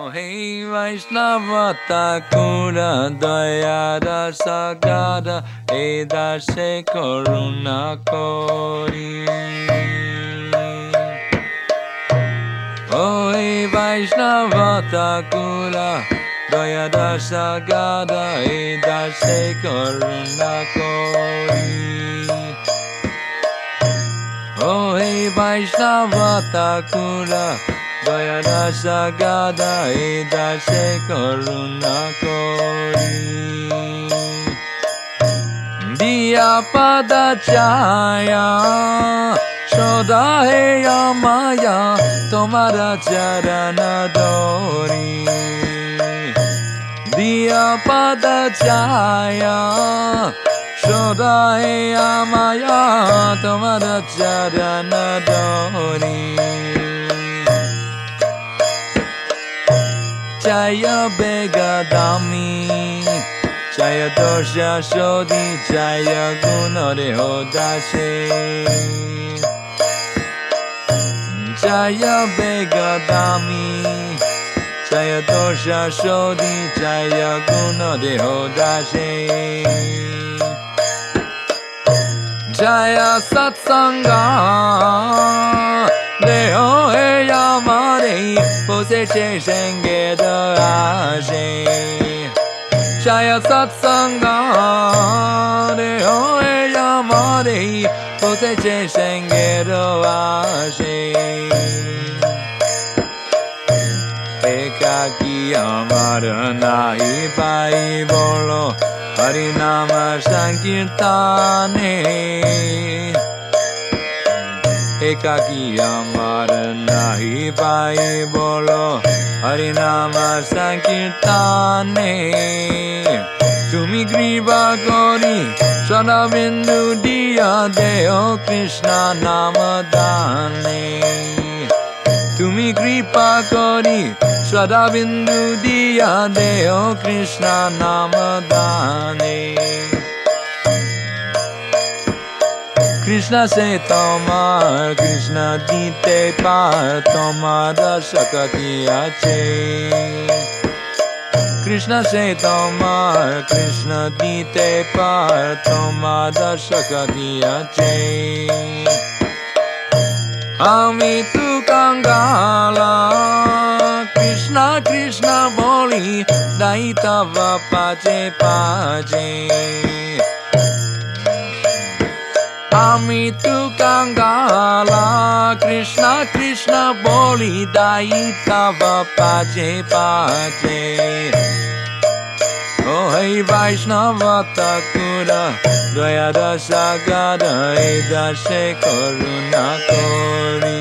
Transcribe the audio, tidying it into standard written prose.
Hey Vaishnava Thakura Daya Rasa Gada Eda Se Karuna Kori. Oh hey Vaishnava Thakura Daya Rasa Gada Eda Se Karuna Kori. Oh hey Vaishnava Thakura Daya Rasa Gada Eda Se Karuna Kori. Diya Pada Chaya Shoda Heya Maya Tomara Charana Dori. Diya Pada Chaya Shoda Heya Maya Tomara Charana Dori. Jaya Begadami Jaya Dosha Shodhi Jaya Gunare Hodashe. Jaya Begadami Jaya Dosha Shodhi Jaya Gunare Hodashe. Jaya Satsanga Deho Heya Mare Pose Che Shenge De Ashe. Jaya Satsanga Deho Heya Mare Pose Che Shenge De Ashe. Ekaki Amara Nahi Pai Bolo Harinama Sankirtane. Ekaki Amara Nahi Pai Bolo Harinama Sankirtane. Tumi Griva Gori Sada Bindu Diya Deo Krishna Namadane. Tumi Kripa Kori Sada Bindu Diya Deo Krishna Namadane. Krishna se tomar Krishna dite par tomara sakati ache. Krishna se tomar Krishna dite par tomara sakati ache. Ami tu kangala Krishna Krishna boli daitava pache pache. Ami tu kangala Krishna Krishna boli daitava pache pache. Oh hey Vaishnava Thakura Daya Rasa Gada Eda Se Karuna Kori.